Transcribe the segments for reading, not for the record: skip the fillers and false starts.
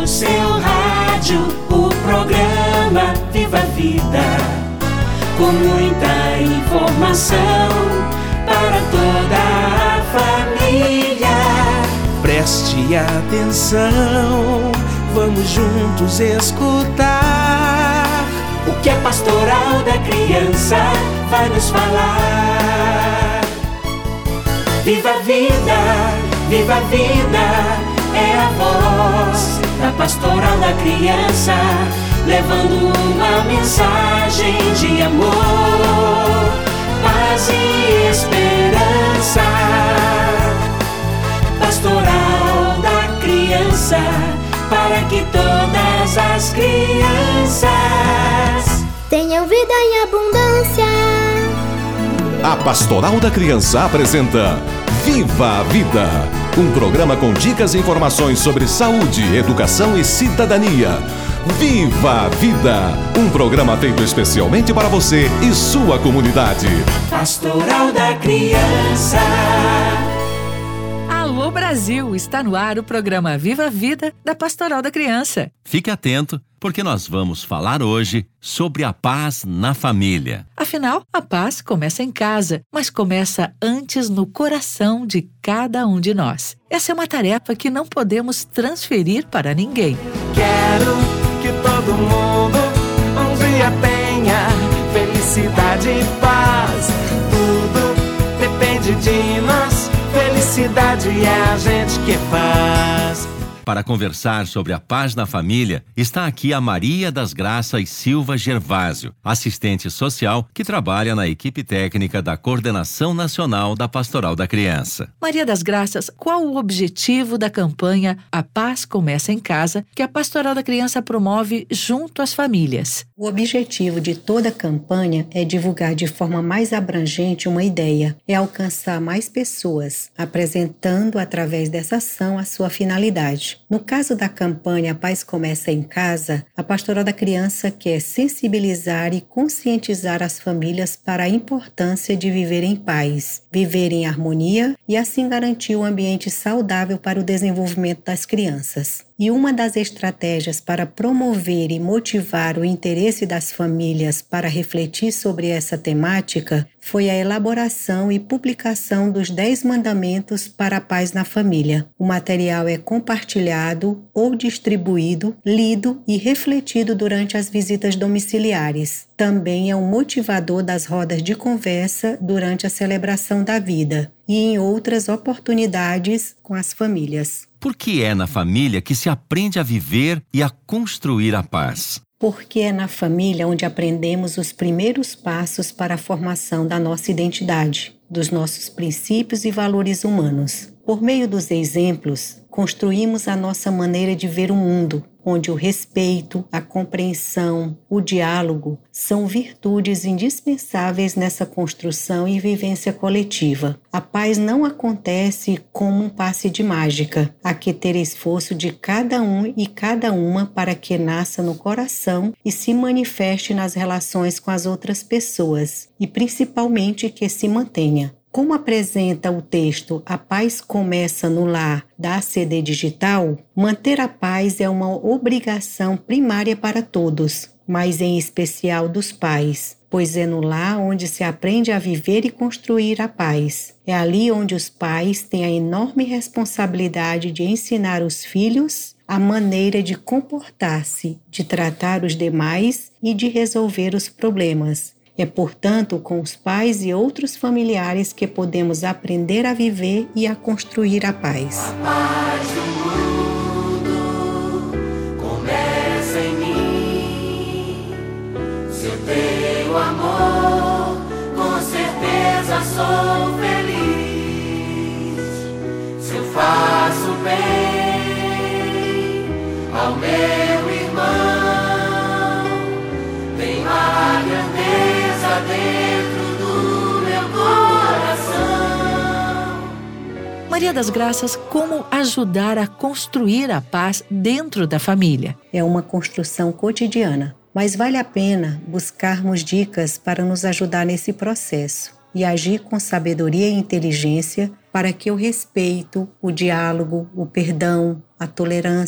no seu rádio o programa Viva a Vida, com muita informação para toda a família. Preste atenção, vamos juntos escutar o que a Pastoral da Criança vai nos falar. Viva a vida, viva a vida, é a voz da Pastoral da Criança, levando uma mensagem de amor, paz e esperança. Pastoral da Criança, para que todas as crianças tenham vida em abundância. A Pastoral da Criança apresenta Viva a Vida, um programa com dicas e informações sobre saúde, educação e cidadania. Viva a Vida, um programa feito especialmente para você e sua comunidade. Pastoral da Criança. Alô Brasil, está no ar o programa Viva a Vida da Pastoral da Criança. Fique atento, porque nós vamos falar hoje sobre a paz na família. Afinal, a paz começa em casa, mas começa antes no coração de cada um de nós. Essa é uma tarefa que não podemos transferir para ninguém. Quero que todo mundo um dia tenha felicidade e paz. Tudo depende de nós. Felicidade é a gente que faz. Para conversar sobre a paz na família, está aqui a Maria das Graças Silva Gervásio, assistente social que trabalha na equipe técnica da Coordenação Nacional da Pastoral da Criança. Maria das Graças, qual o objetivo da campanha A Paz Começa em Casa, que a Pastoral da Criança promove junto às famílias? O objetivo de toda a campanha é divulgar de forma mais abrangente uma ideia, é alcançar mais pessoas, apresentando através dessa ação a sua finalidade. No caso da campanha A Paz Começa em Casa, a Pastoral da Criança quer sensibilizar e conscientizar as famílias para a importância de viver em paz, viver em harmonia e assim garantir um ambiente saudável para o desenvolvimento das crianças. E uma das estratégias para promover e motivar o interesse das famílias para refletir sobre essa temática foi a elaboração e publicação dos 10 mandamentos para a paz na família. O material é compartilhado ou distribuído, lido e refletido durante as visitas domiciliares. Também é um motivador das rodas de conversa durante a celebração da vida e em outras oportunidades com as famílias. Por que é na família que se aprende a viver e a construir a paz? Porque é na família onde aprendemos os primeiros passos para a formação da nossa identidade, dos nossos princípios e valores humanos. Por meio dos exemplos, construímos a nossa maneira de ver o mundo, onde o respeito, a compreensão, o diálogo são virtudes indispensáveis nessa construção e vivência coletiva. A paz não acontece como um passe de mágica. Há que ter esforço de cada um e cada uma para que nasça no coração e se manifeste nas relações com as outras pessoas e principalmente que se mantenha. Como apresenta o texto A Paz Começa no Lar, da ACD Digital, manter a paz é uma obrigação primária para todos, mas em especial dos pais, pois é no lar onde se aprende a viver e construir a paz. É ali onde os pais têm a enorme responsabilidade de ensinar os filhos a maneira de comportar-se, de tratar os demais e de resolver os problemas. É, portanto, com os pais e outros familiares que podemos aprender a viver e a construir a paz. A paz do mundo começa em mim. Se eu tenho amor, com certeza sou feliz. Se eu faço bem ao meu irmão, tenho a grandeza dentro do meu coração. Maria das Graças, como ajudar a construir a paz dentro da família? É uma construção cotidiana, mas vale a pena buscarmos dicas para nos ajudar nesse processo e agir com sabedoria e inteligência para que o respeito, o diálogo, o perdão, a tolerância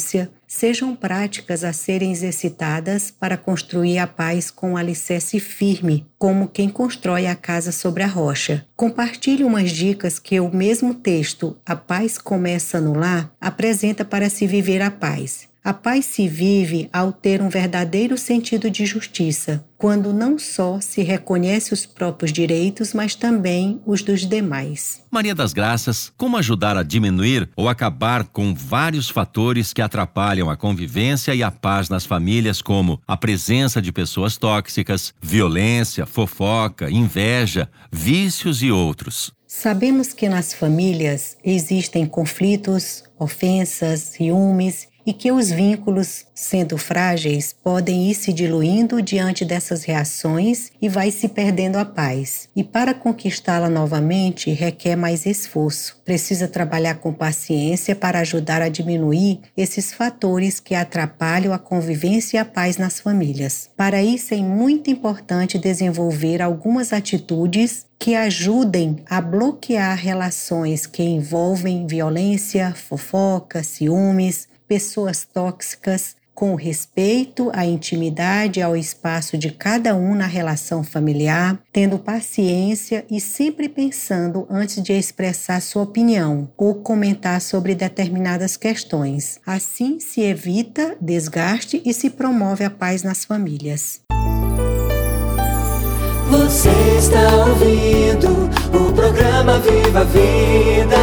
sejam práticas a serem exercitadas para construir a paz com um alicerce firme, como quem constrói a casa sobre a rocha. Compartilhe umas dicas que o mesmo texto, A Paz Começa no Lar, apresenta para se viver a paz. A paz se vive ao ter um verdadeiro sentido de justiça, quando não só se reconhece os próprios direitos, mas também os dos demais. Maria das Graças, como ajudar a diminuir ou acabar com vários fatores que atrapalham a convivência e a paz nas famílias, como a presença de pessoas tóxicas, violência, fofoca, inveja, vícios e outros? Sabemos que nas famílias existem conflitos, ofensas, ciúmes, e que os vínculos, sendo frágeis, podem ir se diluindo diante dessas reações e vai se perdendo a paz. E para conquistá-la novamente requer mais esforço. Precisa trabalhar com paciência para ajudar a diminuir esses fatores que atrapalham a convivência e a paz nas famílias. Para isso é muito importante desenvolver algumas atitudes que ajudem a bloquear relações que envolvem violência, fofoca, ciúmes, pessoas tóxicas, com respeito à intimidade e ao espaço de cada um na relação familiar, tendo paciência e sempre pensando antes de expressar sua opinião ou comentar sobre determinadas questões. Assim se evita desgaste e se promove a paz nas famílias. Você está ouvindo o programa Viva a Vida.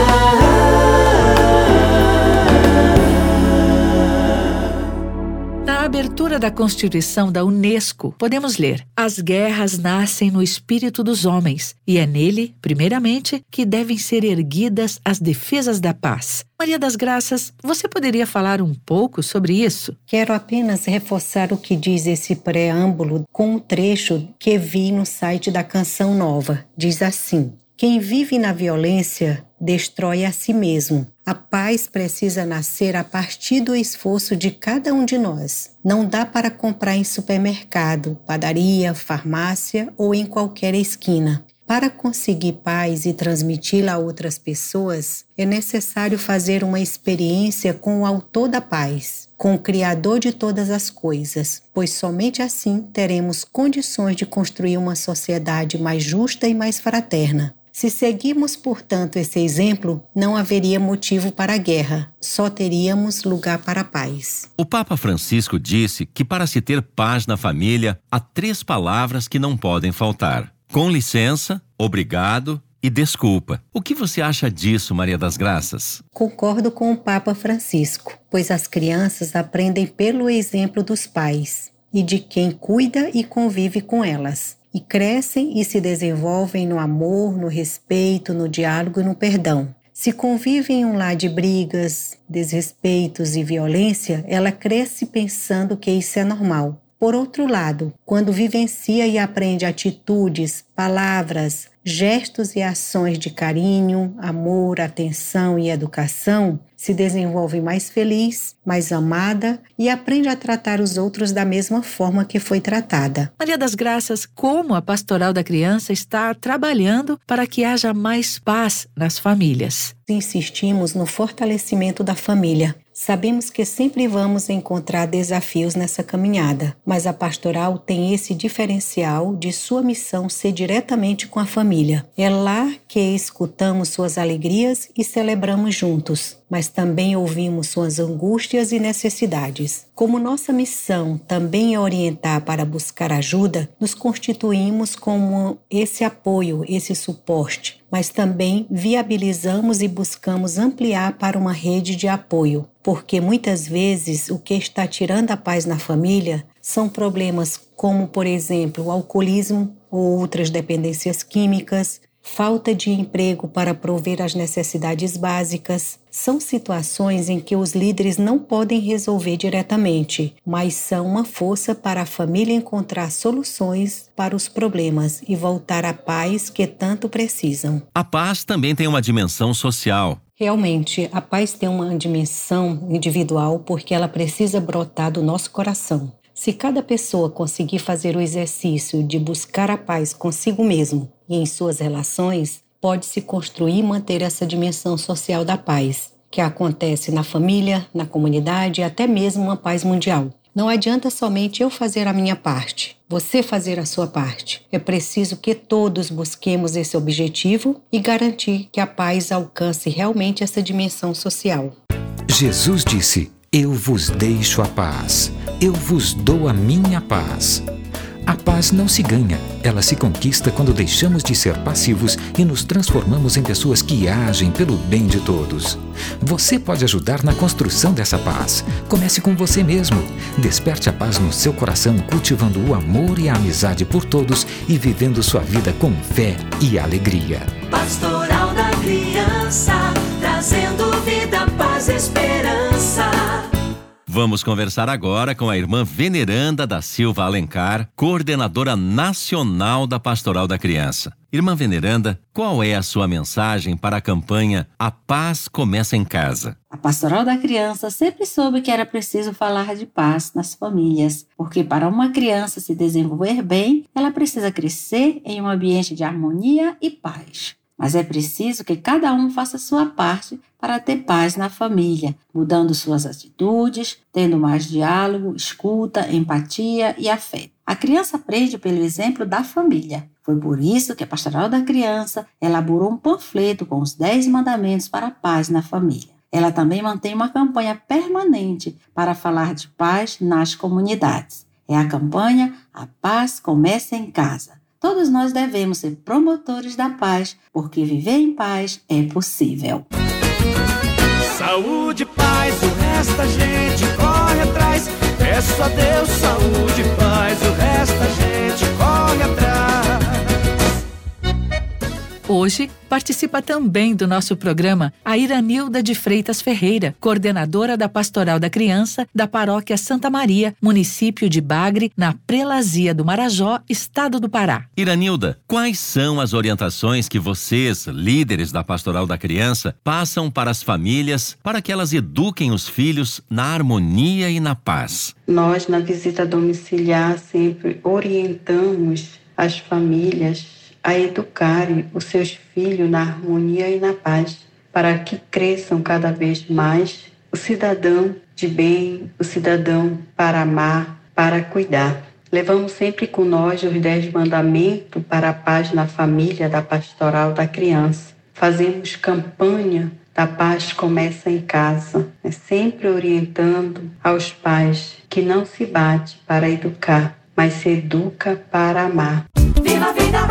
Na abertura da Constituição da Unesco, podemos ler: as guerras nascem no espírito dos homens, e é nele, primeiramente, que devem ser erguidas as defesas da paz. Maria das Graças, você poderia falar um pouco sobre isso? Quero apenas reforçar o que diz esse preâmbulo com um trecho que vi no site da Canção Nova. Diz assim: quem vive na violência destrói a si mesmo. A paz precisa nascer a partir do esforço de cada um de nós. Não dá para comprar em supermercado, padaria, farmácia ou em qualquer esquina. Para conseguir paz e transmiti-la a outras pessoas, é necessário fazer uma experiência com o autor da paz, com o Criador de todas as coisas, pois somente assim teremos condições de construir uma sociedade mais justa e mais fraterna. Se seguirmos, portanto, esse exemplo, não haveria motivo para a guerra, só teríamos lugar para a paz. O Papa Francisco disse que para se ter paz na família, há 3 palavras que não podem faltar: com licença, obrigado e desculpa. O que você acha disso, Maria das Graças? Concordo com o Papa Francisco, pois as crianças aprendem pelo exemplo dos pais e de quem cuida e convive com elas. E crescem e se desenvolvem no amor, no respeito, no diálogo e no perdão. Se convive em um lar de brigas, desrespeitos e violência, ela cresce pensando que isso é normal. Por outro lado, quando vivencia e aprende atitudes, palavras, gestos e ações de carinho, amor, atenção e educação, se desenvolve mais feliz, mais amada e aprende a tratar os outros da mesma forma que foi tratada. Maria das Graças, como a Pastoral da Criança está trabalhando para que haja mais paz nas famílias? Insistimos no fortalecimento da família. Sabemos que sempre vamos encontrar desafios nessa caminhada, mas a pastoral tem esse diferencial de sua missão ser diretamente com a família. É lá que escutamos suas alegrias e celebramos juntos, mas também ouvimos suas angústias e necessidades. Como nossa missão também é orientar para buscar ajuda, nos constituímos como esse apoio, esse suporte, mas também viabilizamos e buscamos ampliar para uma rede de apoio, porque muitas vezes o que está tirando a paz na família são problemas como, por exemplo, o alcoolismo ou outras dependências químicas, falta de emprego para prover as necessidades básicas. São situações em que os líderes não podem resolver diretamente, mas são uma força para a família encontrar soluções para os problemas e voltar à paz que tanto precisam. A paz também tem uma dimensão social. Realmente, a paz tem uma dimensão individual porque ela precisa brotar do nosso coração. Se cada pessoa conseguir fazer o exercício de buscar a paz consigo mesmo e em suas relações, pode-se construir e manter essa dimensão social da paz. que acontece na família, na comunidade e até mesmo uma paz mundial. Não adianta somente eu fazer a minha parte, você fazer a sua parte. É preciso que todos busquemos esse objetivo e garantir que a paz alcance realmente essa dimensão social. Jesus disse: "Eu vos deixo a paz, eu vos dou a minha paz." A paz não se ganha, ela se conquista quando deixamos de ser passivos e nos transformamos em pessoas que agem pelo bem de todos. Você pode ajudar na construção dessa paz. Comece com você mesmo. Desperte a paz no seu coração, cultivando o amor e a amizade por todos e vivendo sua vida com fé e alegria. Pastoral da Criança, trazendo vida, paz e esperança. Vamos conversar agora com a irmã Veneranda da Silva Alencar, coordenadora nacional da Pastoral da Criança. Irmã Veneranda, qual é a sua mensagem para a campanha A Paz Começa em Casa? A Pastoral da Criança sempre soube que era preciso falar de paz nas famílias, porque para uma criança se desenvolver bem, ela precisa crescer em um ambiente de harmonia e paz. Mas é preciso que cada um faça a sua parte para ter paz na família, mudando suas atitudes, tendo mais diálogo, escuta, empatia e afeto. A criança aprende pelo exemplo da família. Foi por isso que a Pastoral da Criança elaborou um panfleto com os 10 mandamentos para a paz na família. Ela também mantém uma campanha permanente para falar de paz nas comunidades. É a campanha A Paz Começa em Casa. Todos nós devemos ser promotores da paz, porque viver em paz é possível. Saúde, paz, o resto a gente corre atrás. Peço a Deus saúde, paz, o resto a gente corre atrás. Hoje, participa também do nosso programa a Iranilda de Freitas Ferreira, coordenadora da Pastoral da Criança da Paróquia Santa Maria, município de Bagre, na Prelazia do Marajó, estado do Pará. Iranilda, quais são as orientações que vocês, líderes da Pastoral da Criança, passam para as famílias para que elas eduquem os filhos na harmonia e na paz? Nós, na visita domiciliar, sempre orientamos as famílias a educarem os seus filhos na harmonia e na paz, para que cresçam cada vez mais o cidadão de bem, o cidadão para amar, para cuidar. Levamos sempre com nós os 10 mandamentos para a paz na família da Pastoral da Criança. Fazemos campanha da paz começa em casa, sempre orientando aos pais que não se bate para educar, mas se educa para amar. Viva a vida!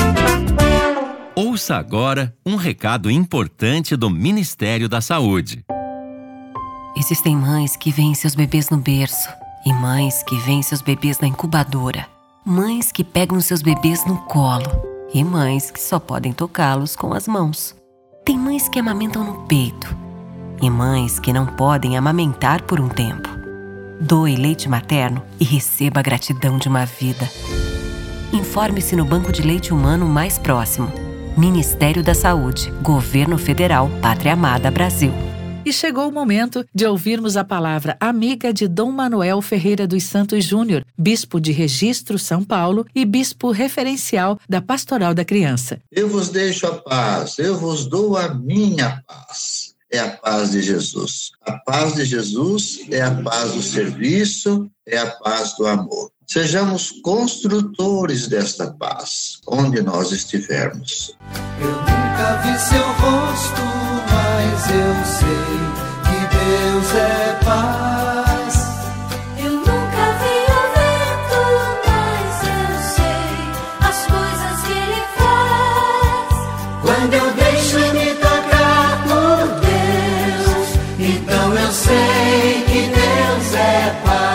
Ouça agora um recado importante do Ministério da Saúde. Existem mães que veem seus bebês no berço e mães que veem seus bebês na incubadora. Mães que pegam seus bebês no colo e mães que só podem tocá-los com as mãos. Tem mães que amamentam no peito e mães que não podem amamentar por um tempo. Doe leite materno e receba a gratidão de uma vida. Informe-se no banco de leite humano mais próximo. Ministério da Saúde, Governo Federal, Pátria Amada, Brasil. E chegou o momento de ouvirmos a palavra amiga de Dom Manuel Ferreira dos Santos Júnior, bispo de Registro, São Paulo e bispo referencial da Pastoral da Criança. Eu vos deixo a paz, eu vos dou a minha paz. É a paz de Jesus. A paz de Jesus é a paz do serviço, é a paz do amor. Sejamos construtores desta paz, onde nós estivermos. Eu nunca vi seu rosto, mas eu sei que Deus é paz. Eu nunca vi o vento, mas eu sei as coisas que Ele faz. Quando eu deixo me tocar por Deus, então eu sei que Deus é paz.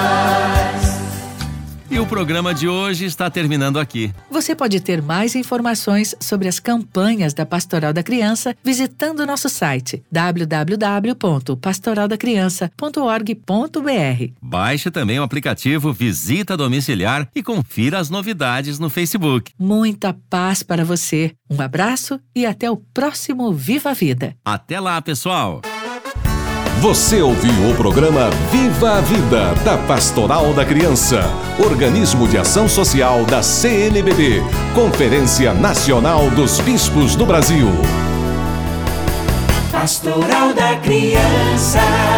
E o programa de hoje está terminando aqui. Você pode ter mais informações sobre as campanhas da Pastoral da Criança visitando nosso site www.pastoraldacriança.org.br. Baixe também o aplicativo Visita Domiciliar e confira as novidades no Facebook. Muita paz para você. Um abraço e até o próximo Viva a Vida. Até lá, pessoal! Você ouviu o programa Viva a Vida, da Pastoral da Criança, organismo de ação social da CNBB, Conferência Nacional dos Bispos do Brasil. Pastoral da Criança.